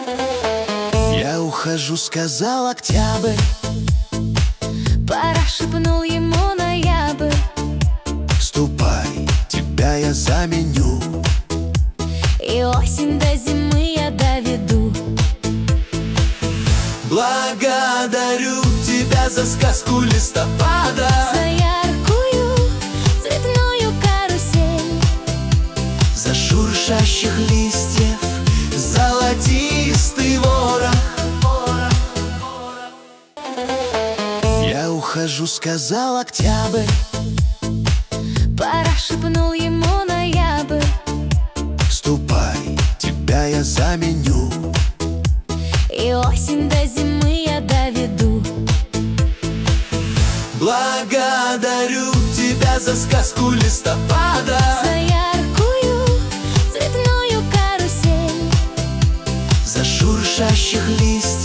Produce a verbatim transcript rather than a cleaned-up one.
Я ухожу, сказал октябрь, пора, шепнул ему ноябрь. ступай, тебя я заменю, И осень до зимы я доведу. благодарю тебя за сказку листопада, За яркую цветную карусель, за шуршащих листьев золотистый ворох. Я ухожу, сказал октябрь, пора, шепнул ему ноябрь. ступай, тебя я заменю, И осень до зимы я доведу. благодарю тебя за сказку листопада, За яркую цветную карусель, за шуршащих листьев